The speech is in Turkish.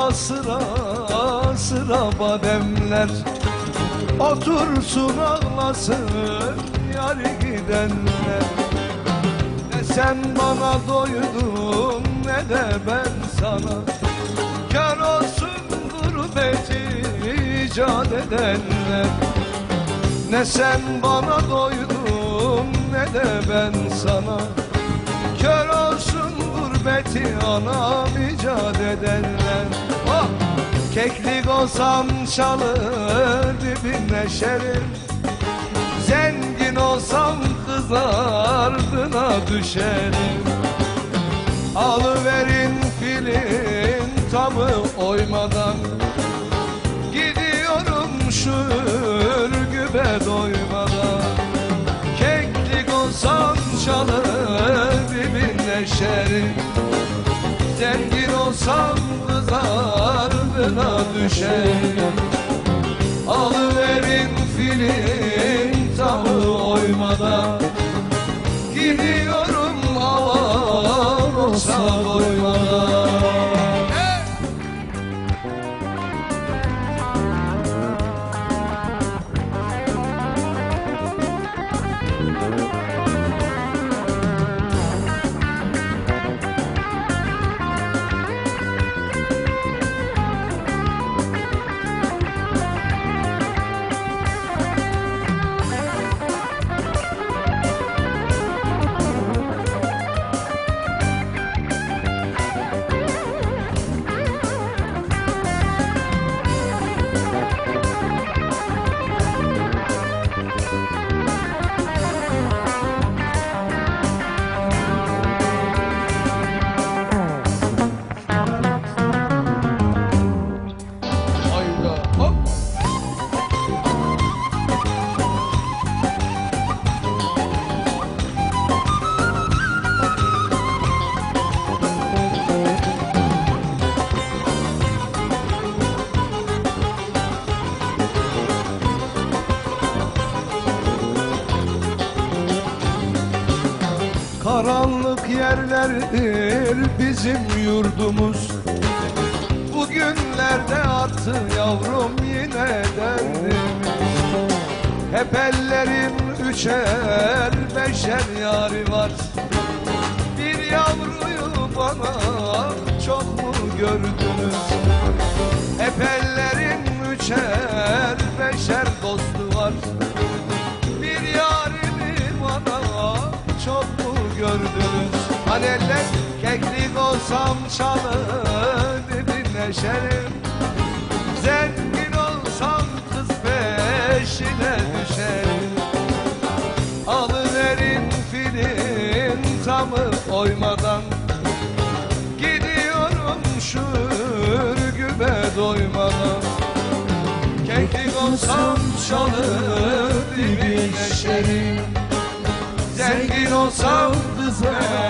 sıra sıra bademler, otursun ağlasın yari gidenler. Ne sen bana doydun ne de ben sana, kör olsun gurbeti icat edenler. Ne sen bana doydun ne de ben sana, kör olsun gurbeti anam icat edenler. Oh! Keklik olsam çalır dibine şerim, zengin olsam kız ardına düşerim. Alıverin filin tamı oymadan, gidiyorum şu ürgübe doymadan. Keklik olsam çalır dibine şerim, zengin olsam kız ardına düşerim. Alıverin filin tamı oymadan, gidiyorum havan olsa doymadan. Karanlık yerlerdir bizim yurdumuz, bugünlerde arttı yavrum yine derdimiz. Hep ellerim üçer beşer yari var, bir yavruyu bana çok mu gördünüz? Hep ellerim üçer beşer dostu var, bir yarimi bana çok mu gördünüz? Hani eller keklik olsam çalır dibine şerim, zengin olsam kız peşine düşerim. Alıverin filin tamı oymadan, gidiyorum şu ürgübe doymadan. Keklik olsam çalır dibine şerim, zengin olsam kız